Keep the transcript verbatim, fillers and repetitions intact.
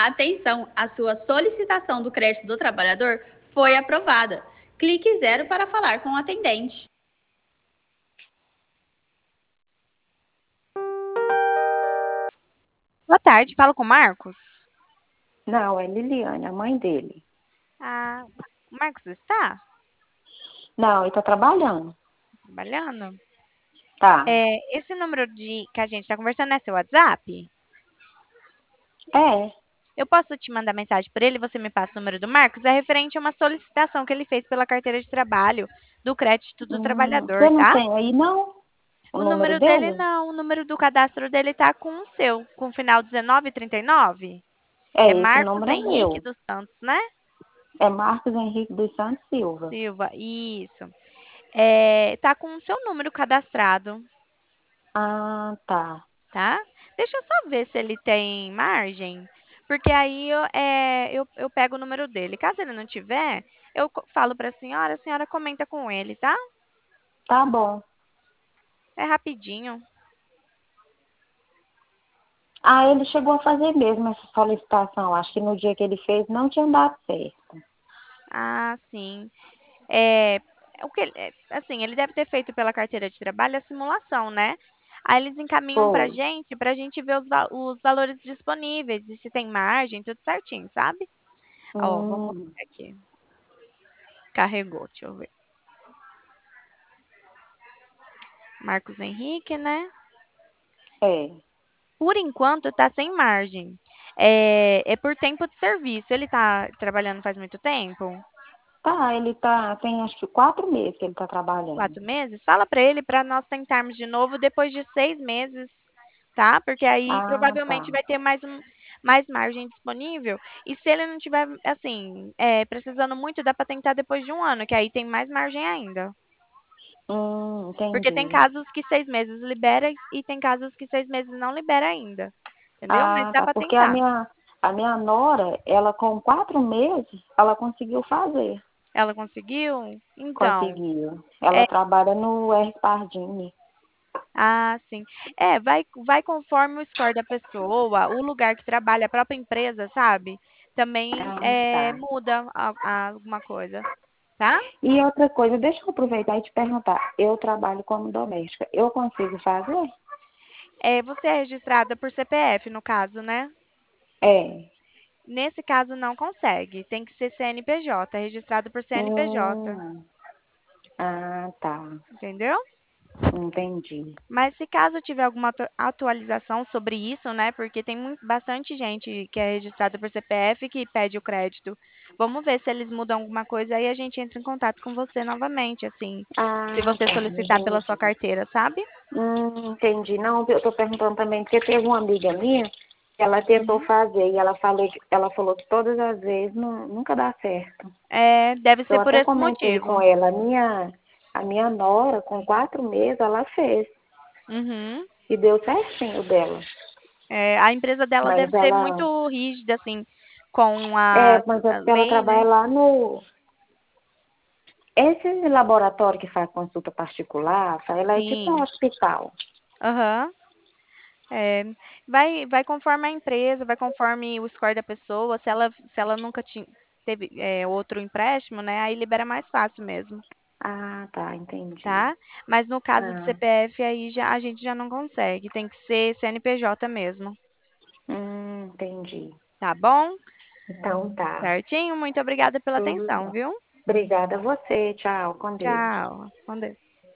Atenção, a sua solicitação do crédito do trabalhador foi aprovada. Clique zero para falar com o atendente. Boa tarde, falo com o Marcos. Não, é Liliane, a mãe dele. Ah, o Marcos está Não, ele tá trabalhando. trabalhando? Tá. É, esse número de que a gente está conversando é seu WhatsApp? É. Eu posso te mandar mensagem por ele, você me passa o número do Marcos? É referente a uma solicitação que ele fez pela carteira de trabalho do crédito do Hum, você trabalhador, não tá? tem aí, não? O O número número dele dele? não, o número do cadastro dele tá com o seu, com o final dezenove trinta e nove. É É, esse Marcos número é Henrique meu. dos Santos, né? É Marcos Henrique dos Santos Silva. Silva, isso. É, tá com o seu número cadastrado, Ah, tá. tá? Deixa eu só ver se ele tem margem, porque aí eu, é, eu, eu pego o número dele. Caso ele não tiver, eu co- falo para a senhora, a senhora comenta com ele, tá? Tá bom. É rapidinho. Ah, ele chegou a fazer mesmo essa solicitação. Acho que no dia que ele fez não tinha dado certo. Ah, sim. É, o que, ele- é, assim, ele deve ter feito pela carteira de trabalho a simulação, né? Aí eles encaminham para a Foi. gente, para a gente ver os, va- os valores disponíveis e se tem margem, tudo certinho, sabe? Ó, vamos Hum, ver aqui. Carregou, deixa eu ver. Marcos Henrique, né? é. Por enquanto, está sem margem. É, é por tempo de serviço. Ele está trabalhando faz muito tempo? Tá, ele tá. Tem acho que quatro meses que ele tá trabalhando. Quatro meses? Fala para ele para nós tentarmos de novo depois de seis meses, tá? Porque aí Ah, tá. provavelmente vai ter mais, um, mais margem disponível. E se ele não tiver, assim, é, precisando muito, dá para tentar depois de um ano, que aí tem mais margem ainda. Hum, Porque tem entendi. casos que seis meses libera e tem casos que seis meses não libera ainda. Entendeu? Mas Ah, dá tá. para Porque a tentar. minha, a minha nora, ela com quatro meses, ela conseguiu fazer. Ela conseguiu? Então, Conseguiu. Ela é, trabalha no R. Pardini. ah, sim. É, vai, vai conforme o score da pessoa, o lugar que trabalha, a própria empresa, sabe? Também Ah, é, tá. muda a- a- alguma coisa, tá? E outra coisa, deixa eu aproveitar e te perguntar. Eu trabalho como doméstica. Eu consigo fazer? É, você é registrada por C P F, no caso, né? É. Nesse caso, não consegue. Tem que ser C N P J, registrado por C N P J, Hum, ah, tá. entendeu? Entendi. Mas se caso tiver alguma atu- atualização sobre isso, né? Porque tem mui- bastante gente que é registrada por C P F que pede o crédito. Vamos ver se eles mudam alguma coisa aí a gente entra em contato com você novamente, assim, se Ah, você tá. solicitar pela sua Entendi. carteira, sabe? Hum, entendi. Não, eu tô perguntando também, porque teve uma amiga minha que ela tentou Uhum. fazer e ela falou que, ela falou que todas as vezes não, nunca dá certo. É, deve Eu ser por até esse comentei com motivo. ela, a minha, a minha nora, com quatro meses, ela fez. Uhum. E deu certinho dela. É, a empresa dela Mas deve ser ela. muito rígida, assim, com a, É, mas é a porque ela lei, trabalha né? lá no. Esse laboratório que faz consulta particular, ela é tipo um Sim. hospital. Aham. É, vai, vai conforme a empresa, vai conforme o score da pessoa. Se ela, se ela nunca ti- teve é, outro empréstimo, né? Aí libera mais fácil mesmo, Ah, tá, entendi. tá? Mas no caso do Ah, C P F, aí já, a gente já não consegue. Tem que ser C N P J mesmo, hum, entendi. tá bom? Então tá. Certinho? Muito obrigada pela Tudo atenção, bom. viu? Obrigada a você. Tchau, com Deus. Tchau. Com Deus.